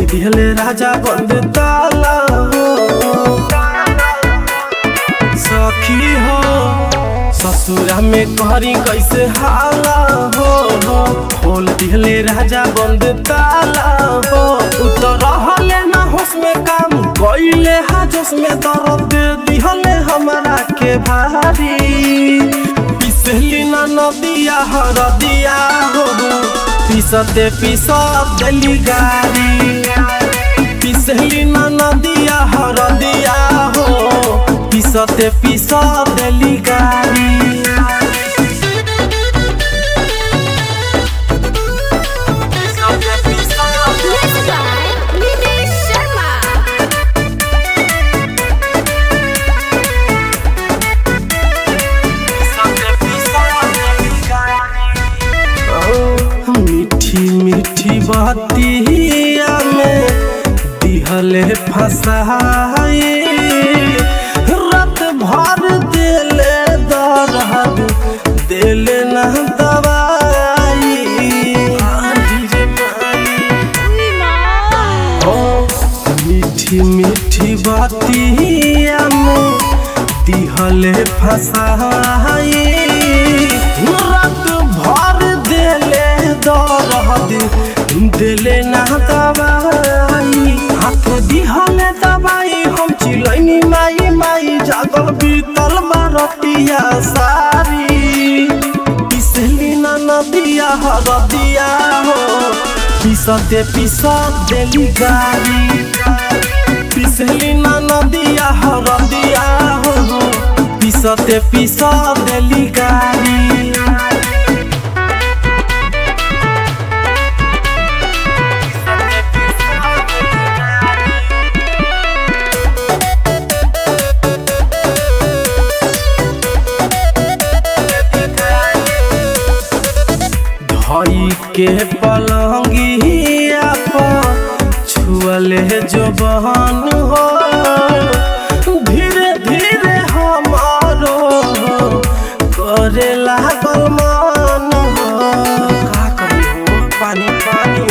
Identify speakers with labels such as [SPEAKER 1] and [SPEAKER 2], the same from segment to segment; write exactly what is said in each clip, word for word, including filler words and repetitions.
[SPEAKER 1] दिहले राजा बंद ताला हो सखी हो ससुरा में करी कैसे हाला हो खोल दिहले राजा बंद ताला हो उतर रहले ना होश में काम कइले हा जोश में दर्द दिहले हमरा के भारी पिसली ना नदिया हरदिया हो पिसते पिसत देली गारी पिसली ना नदिया हरदिया हो पिसते पिसत देली गारी मीठी बतिया में दिहले फसाए रात भर दिले दर्द दिले ना दवाई मीठी मीठी बतिया में दिहले फसाए रात भर दिले दर्द दिले ना दवाई हाथ दिहले दवाई हम चिलैनी माई माई जागल बीतल मारतिया सारी पिसली ना नदिया हरदिया हो पिसते पिसत देली गारी पिसली ना नदिया हरदिया हो पिसते पिसत देली गारी भाई के पलंगिया पर छुअले जो बहन हो धीरे धीरे हमारो करे लागल मन हो का करी हो पानी पानी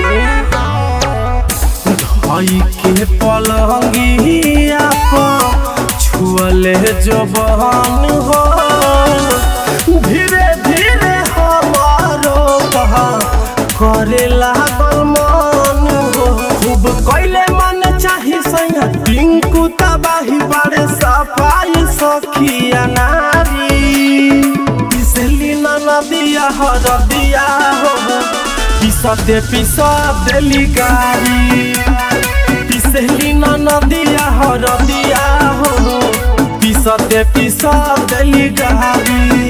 [SPEAKER 1] भाई के पलंगिया पर छुअले जो बहन हो धीरे धीरे करे लागल मन हो खूब कैले मन चाही सैया टिंकू तबाही बारे सफाई सखिया नारी पिसली ना नदिया हरदिया हो पिसते पिसत देली गारी पिसली ना नदिया हरदिया हो पिसते पिसत देली गारी।